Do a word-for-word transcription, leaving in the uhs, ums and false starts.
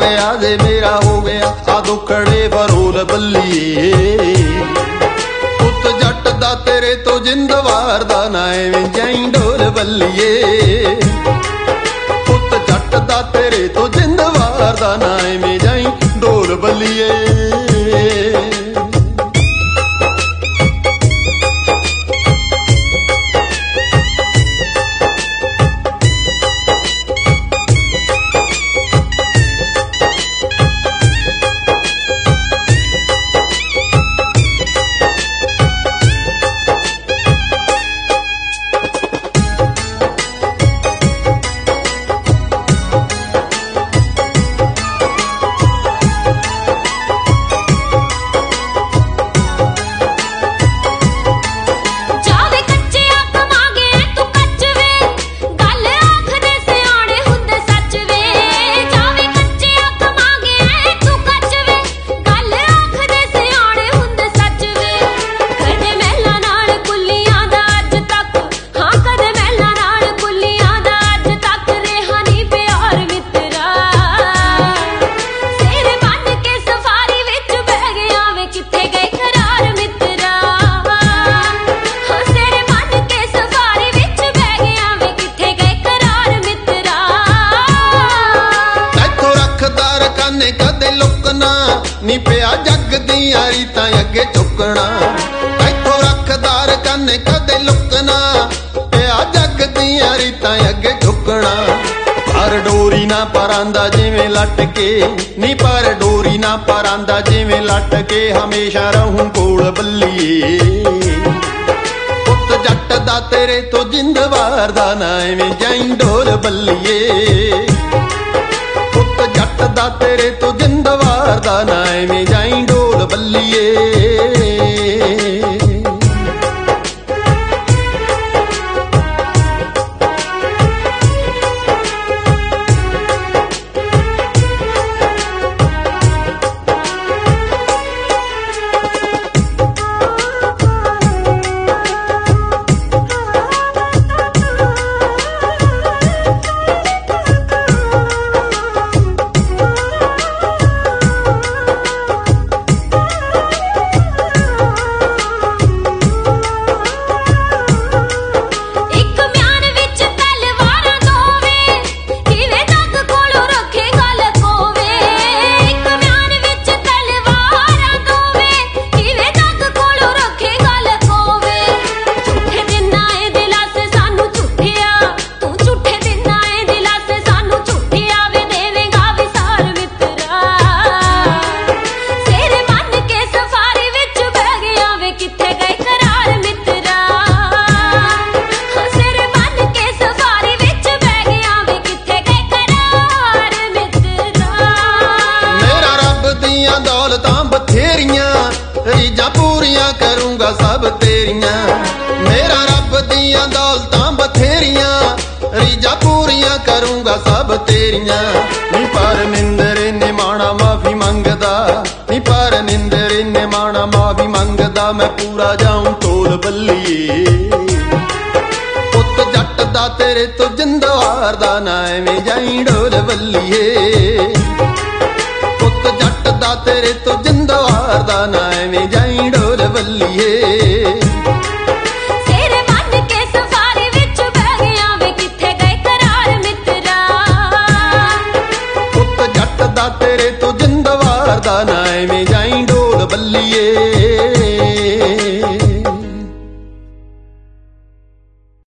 ਗਿਆ ਜੇ ਮੇਰਾ ਹੋ ਗਿਆ ਆ ਦੁਖੜੇ ਬਰੋਲ ਬੱਲੀਏ। ਪੁੱਤ ਜੱਟ ਦਾ ਤੇਰੇ ਤੋਂ ਜਿੰਦ ਵਾਰਦਾ ਨਾ ਐਵੇਂ ਜਾਈ ਢੋਲ ਬੱਲੀਏ। ਪੁੱਤ ਜੱਟ ਦਾ ਤੇਰੇ ਤੋਂ ਜਿੰਦ ਵਾਰਦਾ ਨਾ ਐਵੇਂ ਜਾਈ ਢੋਲ ਬੱਲੀਏ। ਕਦੇ ਲੁਕਣਾ ਨੀ ਪਿਆ ਜੱਗ ਦੀਆਂ ਰੀਤਾਂ ਅੱਗੇ ਝੁਕਣਾ। ਇੱਥੋਂ ਰੱਖਦਾਰ ਕੰਨ ਕਦੇ ਲੁਕਣਾ ਪਿਆ ਜੱਗ ਦੀਆਂ ਰੀਤਾਂ ਅੱਗੇ ਝੁਕਣਾ। ਪਰ ਡੋਰੀ ਨਾ ਪਰਾਂਦਾ ਜਿਵੇਂ ਲੱਟ ਕੇ ਨੀ ਪਰ ਡੋਰੀ ਨਾ ਪਰਾਂਦਾ ਜਿਵੇਂ ਲੱਟ ਕੇ ਹਮੇਸ਼ਾ ਰਹੂੰ ਕੋਲ ਬੱਲੀਏ। ਪੁੱਤ ਜੱਟ ਦਾ ਤੇਰੇ ਤੋਂ ਜਿੰਦ ਵਾਰਦਾ ਨਾ ਐਵੇਂ ਜਾਈ ਢੋਲ ਬੱਲੀਏ। ਪੁੱਤ ਜੱਟ ਦਾ ਤੇਰੇ ਤੋਂ ਜਿੰਦ ਵਾਰਦਾ ਨਾ ਐਵੇਂ ਜਾਈ ਢੋਲ ਬੱਲੀਏ। ਦੌਲਤਾਂ ਬਥੇਰੀਆਂ ਰੀਝਾਂ ਪੂਰੀਆਂ ਕਰੂੰਗਾ ਸਭ ਤੇਰੀਆਂ। ਮੇਰਾ ਰੱਬ ਦੀਆਂ ਦੌਲਤਾਂ ਬਥੇਰੀਆਂ ਰੀਝਾਂ ਪੂਰੀਆਂ ਕਰੂੰਗਾ ਸਭ ਤੇਰੀਆਂ। ਨੀ ਪਰ ਨਿੰਦਰ ਨੇ ਮਾਣਾ ਮਾਫੀ ਮੰਗਦਾ ਨੀ ਪਰ ਨਿੰਦਰ ਨੇ ਮਾਣਾ ਮਾਫੀ ਮੰਗਦਾ ਮੈਂ ਪੂਰਾ ਜਾਊਂ ਢੋਲ ਬੱਲੀਏ। ਪੁੱਤ ਜੱਟ ਦਾ ਤੇਰੇ ਤੋਂ ਜਿੰਦ ਵਾਰਦਾ ਨਾ ਐਵੇਂ ਜਾਈ ਢੋਲ ਬੱਲੀਏ। ਪੁੱਤ ਜੱਟ ਦਾ ਤੇਰੇ ਤੋਂ ਜਿੰਦ ਵਾਰਦਾ ਨਾ ਐਵੇਂ ਜਾਈ ਢੋਲ ਬੱਲੀਏ। ਤੇਰੇ ਮੰਨ ਕੇ ਸਫਾਰੀ ਵਿੱਚ ਬਹਿ ਗਿਆ ਵੇ ਕਿੱਥੇ ਗਏ ਕਰਾਰ ਮਿੱਤਰਾ। ਪੁੱਤ ਜੱਟ ਦਾ ਤੇਰੇ ਤੋਂ ਜਿੰਦ ਵਾਰਦਾ ਨਾ ਐਵੇਂ